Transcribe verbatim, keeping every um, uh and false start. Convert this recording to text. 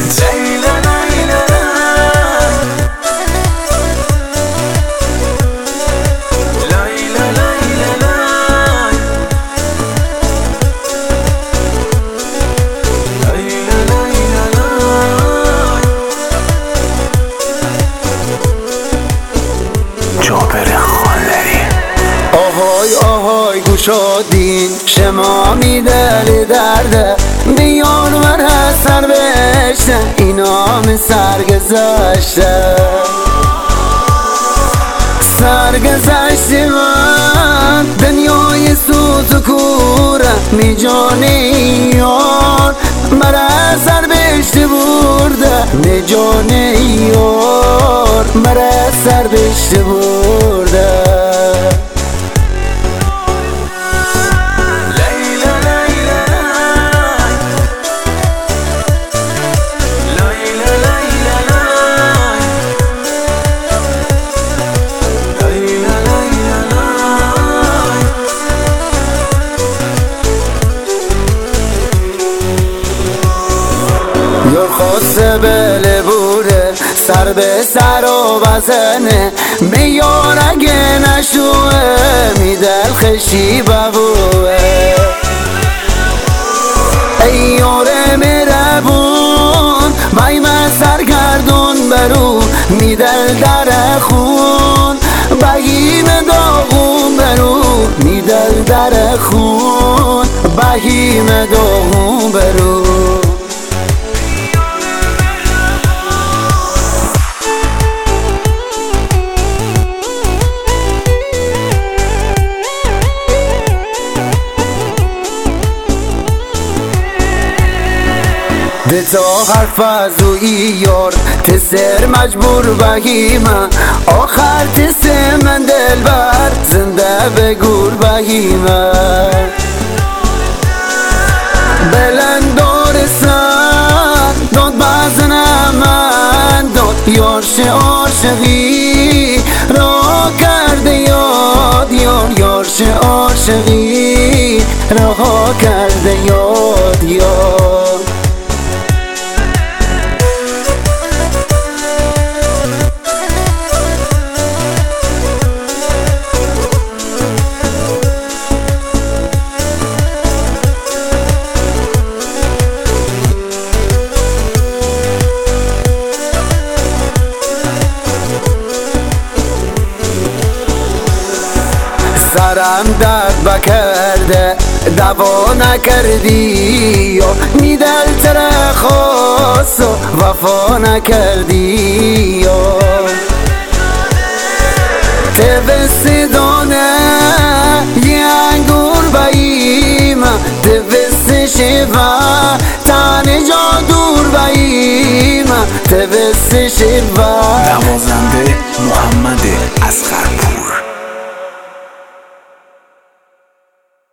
آهای آهای گوشادین شما می دل درده بیان ور سر بشته اینا می سرگذشته سرگذشته من دنیای سوز و کوره می جانی یار مرا سر بشته برده می جانی یار مرا سر بشته برده یار خواسته بله بوده سر به سر و بزنه میار اگه نشوه میدل خشی ببوه ای یار مهربون بایم سرگردون برو میدل در خون بهیم داغون برو میدل در خون بهیم داغون برو ده تا حرف از اوی یار تسر مجبور بگیمه آخر تسر من دل بر زنده بگور بگیمه بلند دار سر داد بزنه من داد یارش عاشقی را کرده یاد یار یارش عاشقی را کرده یاد یار سرم درد بکرده دوا نکردی می دل تر خواست و وفا نکردی توست دانه یه انگور باییم توست شیوه تن جا دور باییم توست شیوه